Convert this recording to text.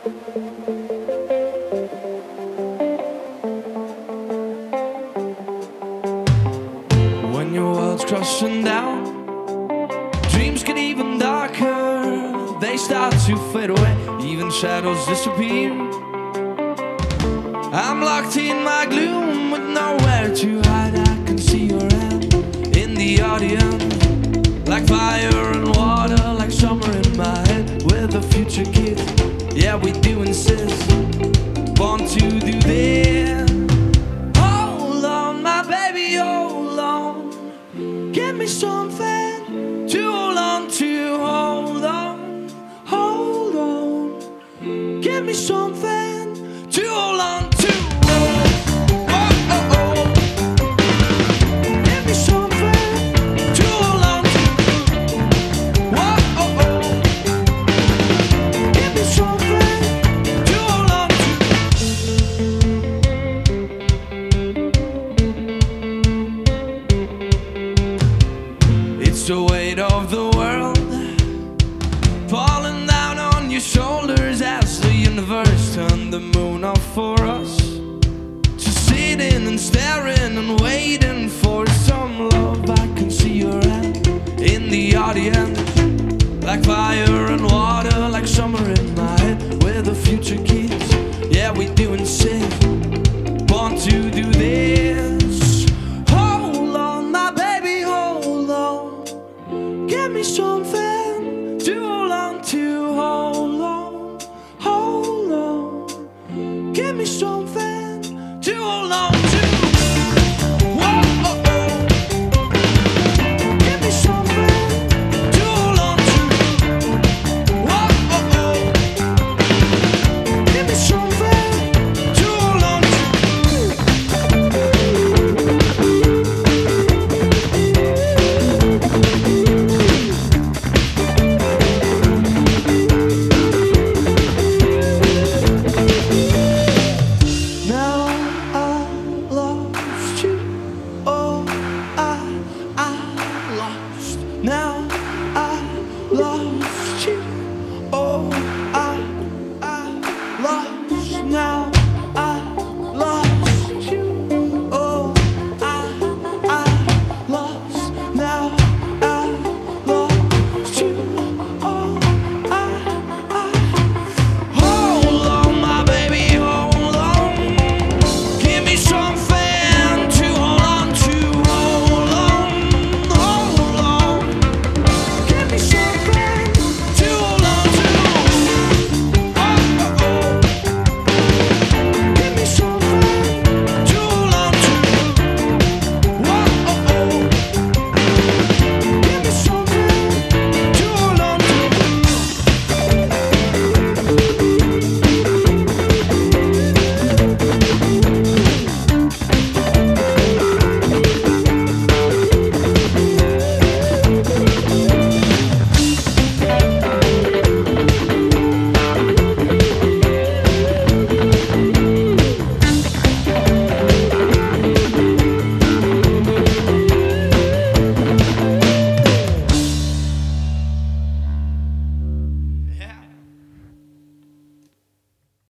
When your world's crashing down, dreams get even darker. They start to fade away, even shadows disappear. I'm locked in my gloom with nowhere to hide. I can see your hand in the audience, like fire and water, like summer in my head. We're the future kids, yeah, we do insist, born to do this. Hold on, my baby, hold on. Give me something to hold on to. Hold on, hold on. Give me something to hold on to. It's the weight of the world falling down on your shoulders as the universe turned the moon off for us. Just sitting and staring and waiting for some love. I can see your hand in the audience, like fire and water, like summer in my head. We're the future kids, yeah, we do insist,